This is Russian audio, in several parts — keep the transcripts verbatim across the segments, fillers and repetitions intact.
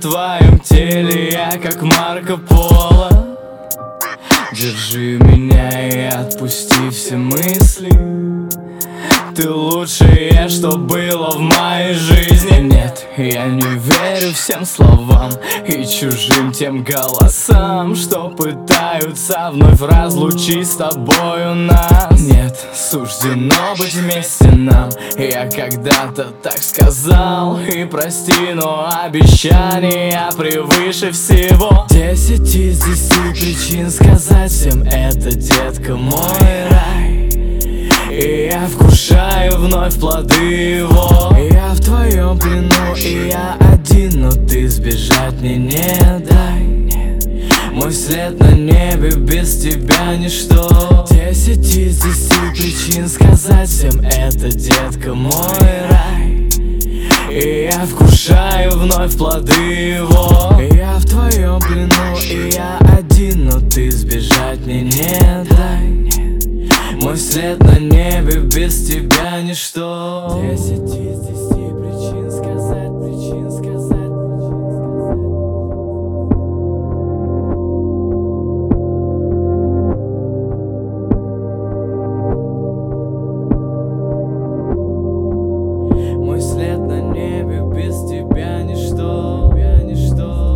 твоем теле я как Марко Поло. Держи меня и отпусти все мысли. Ты лучшее, что было в моей жизни. Нет, я не верю всем словам и чужим тем голосам, что пытаются вновь разлучить с тобою нас. Нет, суждено быть вместе нам. Я когда-то так сказал, и прости, но обещания превыше всего. Десять из десяти причин сказать всем это, детка, мой рай. И я вкушаю вновь плоды его. Я в твоем плену, и я один, но ты сбежать мне не дай. Мой след на небе, без тебя ничто. Десять из десяти причин сказать всем это, детка, мой рай. И я вкушаю вновь плоды его. Я в твоем плену, и я один, но ты сбежать мне не дай. Мой след на небе, без тебя ничто. Десять из десяти причин сказать, причин сказать, мой след на небе, без тебя ничто, я ничто.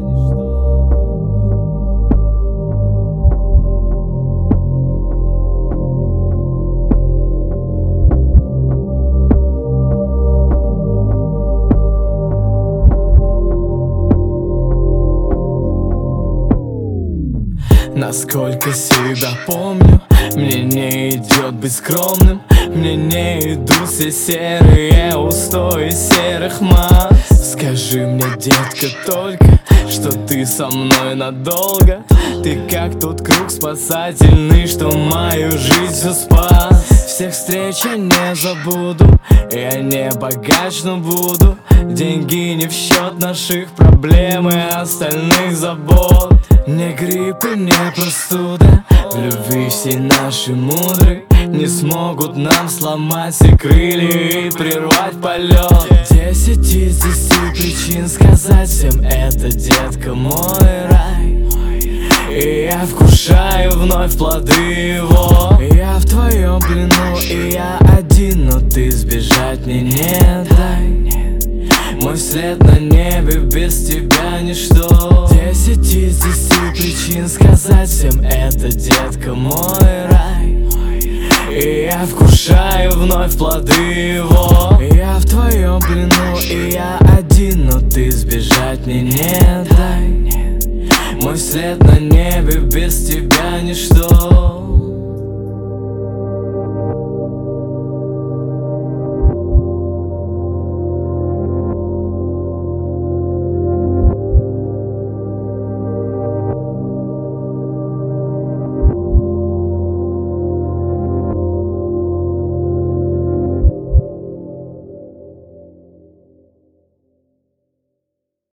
Насколько себя помню, мне не идет быть скромным. Мне не идут все серые устои серых масс. Скажи мне, детка, только, что ты со мной надолго. Ты как тот круг спасательный, что мою жизнь все спас. Всех встреч я не забуду, я не богач, но буду. Деньги не в счет наших проблем и остальных забот. Не грипп и не простуда, в любви все наши мудры не смогут нам сломать все крылья и прервать полет. Десять из десяти причин сказать всем это, детка, мой рай. И я вкушаю вновь плоды его. Я в твоем плену, и я один, но ты сбежать мне не дай. Мой след на небе, без тебя ничто. Десять из десяти причин сказать всем это, детка, мой рай. И я вкушаю вновь плоды его. Я в твоем плену, и я один, но ты сбежать мне не дай. Мой след на небе, без тебя ничто.